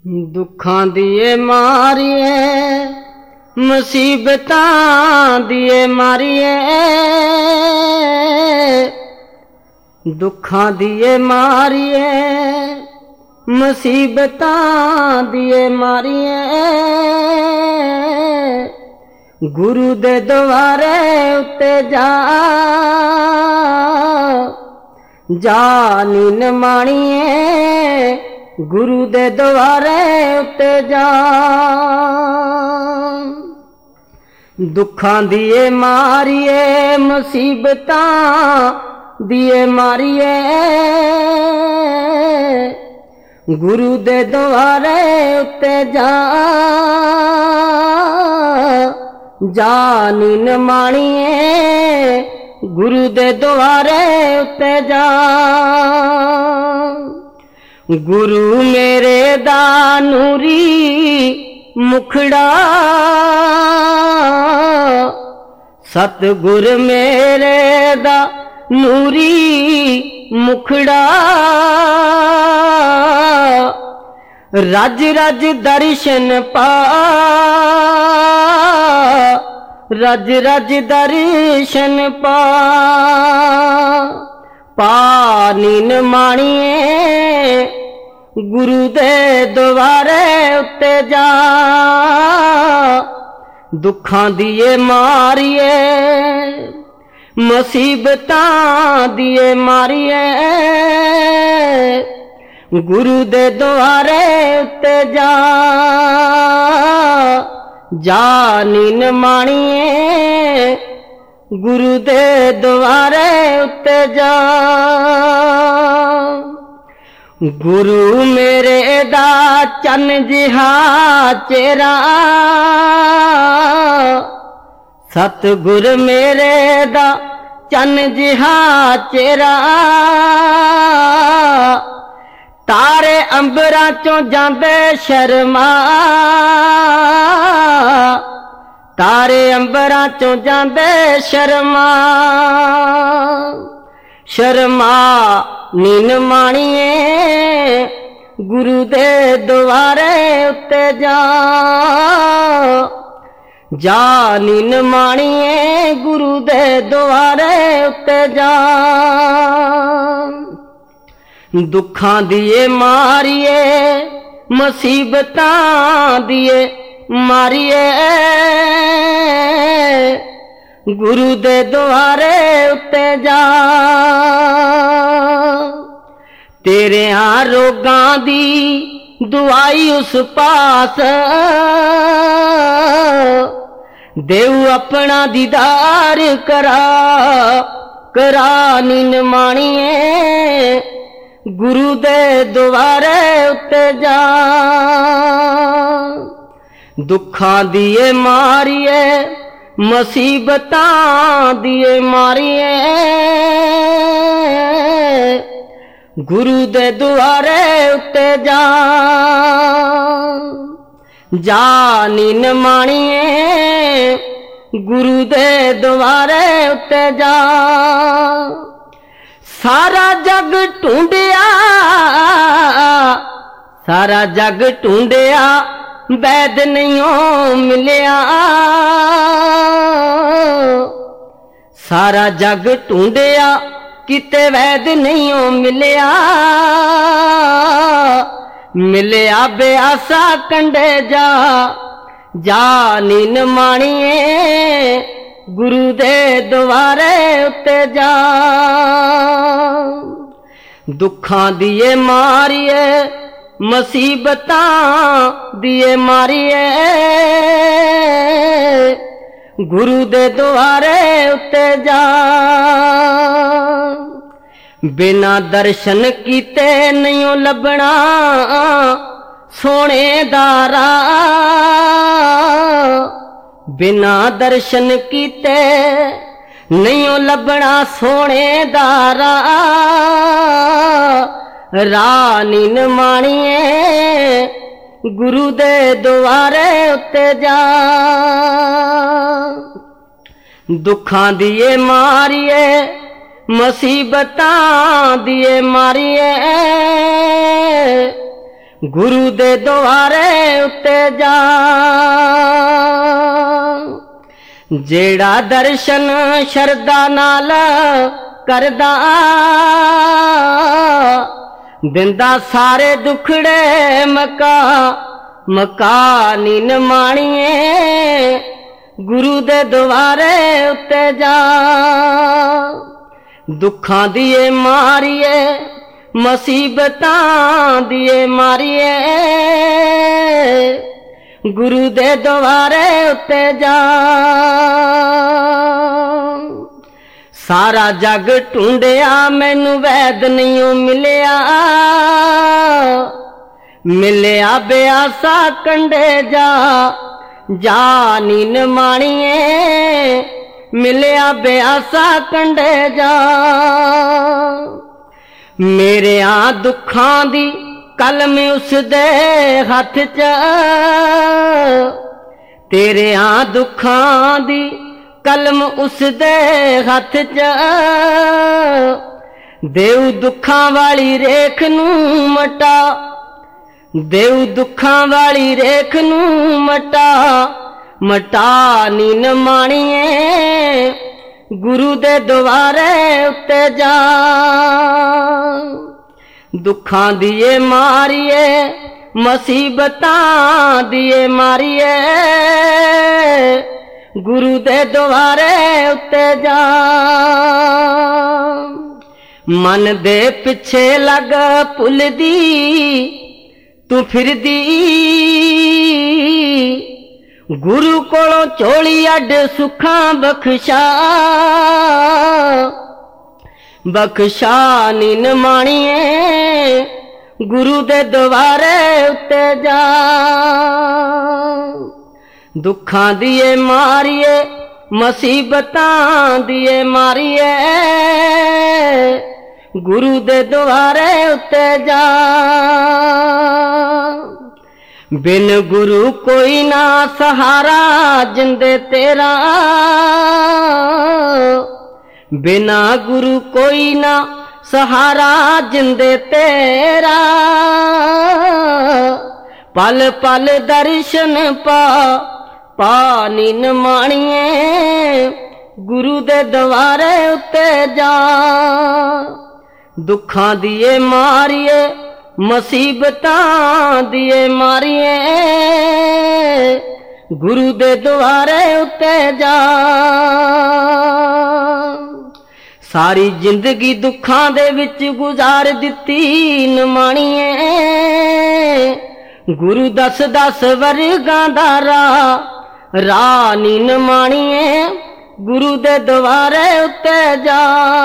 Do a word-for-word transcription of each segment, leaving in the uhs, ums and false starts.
दुखां दिए मारिए मुसीबतां दिए मारिए, दुखां दिए मारिए मुसीबतां दिए मारिए, गुरु दे द्वारे उत्ते जा जा नीन माणिए, गुरु दे द्वारे उत्ते जा। दुखां दिए मारिए मुसीबतां दिए मारिए, गुरु दे द्वारे उत्ते जा जा नीन माणिए, गुरु दे द्वारे उत्ते जा। गुरु मेरे दा नूरी मुखड़ा, सतगुर मेरे दा नूरी मुखड़ा, रज रज दर्शन पा रज रज दर्शन पा, पा नीन माणिए, गुरु दे द्वारे उत्ते जा। दुखां दिए मारिए मुसीबतां दिए मारिए, गुरु दे द्वारे उत्ते जा जा नीन माणिए, गुरु दे द्वारे उत्ते जा। गुरु मेरे दा चन जिहा चेहरा, सतगुर मेरे दा चन जिहा चेहरा, तारे अंबरां चों जांदे शर्मा, तारे अंबरां चों जांदे शर्मा, शर्मा नीन माणिए, गुरु दे द्वारे उत्ते जा जा नीन माणिए, गुरु दे द्वारे उत्ते जा। दुखां दिए मारिए मुसीबतां दिए मारिए, गुरु दे द्वारे उत्ते जा। तेरियां रोगां दी दुआई उस पास, देव अपना दीदार करा करा नीन माणिए, गुरु दे द्वारे उत्ते जा। दुखां दिए मारिए मुसीबतां दिए मारिए, गुरु दे द्वारे उत्ते जा जा नीन माणिए, गुरु दे द्वारे उत्ते जा। सारा जग ढूंढिया सारा जग ढूंढिया, वैद नहीं मिलिया, सारा जग ढूंढिया किते वैद नहीं मिलिया, मिलिया बेआसा कंडे जा जा नीन माणिए, गुरु दे द्वारे उत्ते जा। दुखां दिए मारिए मुसीबतां दिए मारिए, गुरु दे द्वारे उत्ते जा। बिना दर्शन कीते नहीं लभना सोने दारा, बिना दर्शन कीते नहीं लभना सोने दारा, राह नीन माणिए, गुरु दे द्वारे उत्ते जा। दुखां दिए मारिए मुसीबतां दिए मारिए, गुरु दे द्वारे उत्ते जा। जेड़ा दर्शन शरदा नाल करदा दिंदा सारे दुखड़े मका मका नीन माणिए गुरु दे द्वारे उत्ते जा। दुखां दिए मारिए मुसीबतां दिए मारिए गुरु दे द्वारे उत्ते जा। सारा जग ढूंढिया मैनू वैद नहीं मिलिया मिलिया बेआसा कंडे जा। जा नीन माणिए मिलिया बेआसा कंडे जा। मेरे आ दुखां दी कलम उस दे हथ च तेरे आ दुखां दी कलम उस दे हथ च देव दुखां वाली रेख नू मटा देव दुखां वाली रेख नू मटा मटा नीन माणिए गुरु दे द्वारे उत्ते जा। दुखां दिए मारिए मुसीबतां दिए मारिए गुरु दे द्वारे उत्ते जा। मन दे पिछे लग भुलदी तू फिरदी गुरु कोलों झोली अड सुखां बख्शा बख्शा नीन माणिए गुरु दे द्वारे उत्ते जा। दुखां दिए मारिए मुसीबतां दिए मारिए गुरु दे द्वारे उत्ते जा। बिन गुरु कोई ना सहारा जिंदे तेरा बिना गुरु कोई ना सहारा जिंदे तेरा। पल पल दर्शन पा पा नीन माणिए गुरु दे द्वारे उत्ते जा। दुखां दिए मारिए मुसीबतां दिए मारिए गुरु दे द्वारे उत्ते जा। सारी जिंदगी दुखां दे विच गुजार दिती न माणिए गुरु दस दस वर्गां दा राह राह नीन माणिए गुरु दे द्वारे उत्ते जा।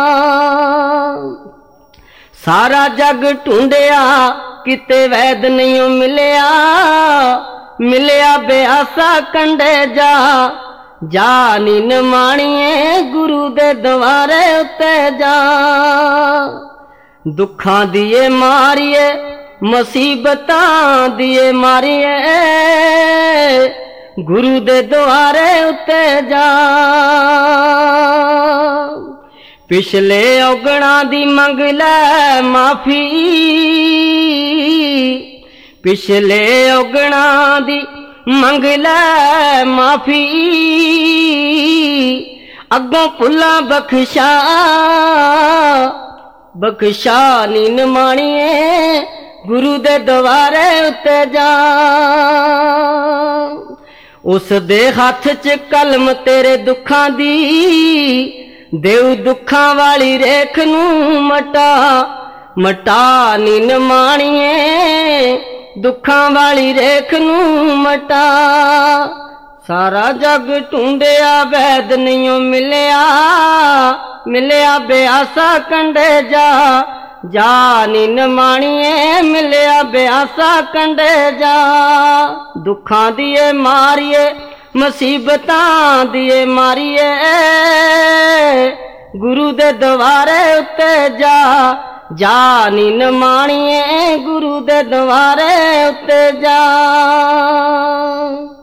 सारा जग ढूंढिया किते वैद नहीं मिलिया मिलिया बेआसा कंडे जा। जा नीन माणिए गुरु दे द्वारे उत्ते जा। दुखां दिए मारिए मुसीबतां दिए मारिए गुरु दे द्वारे उत्ते जा। पिछले औगणा दी मंग लै माफी पिछले औगणा दी मंग लै माफी अगों भुलां बख्शा बख्शा नीन माणिए गुरु दे द्वारे उत्ते जा। उस दे हाथ च कलम तेरे दुखां दी देव दुखां वाली रेख नू मटा मटा नीन माणिए दुखां वाली रेख नू मटा। सारा जग ढूंढिया वैद नहीं मिलिया मिलिया बेआसा कंडे जा। जा नीन माणिए मिलिया बेआसा कंडे जा। दुखां दिए मारिए मुसीबतां दिए मारिए गुरु दे द्वारे उत्ते जा। जा नीन माणिए गुरु दे द्वारे उत्ते जा।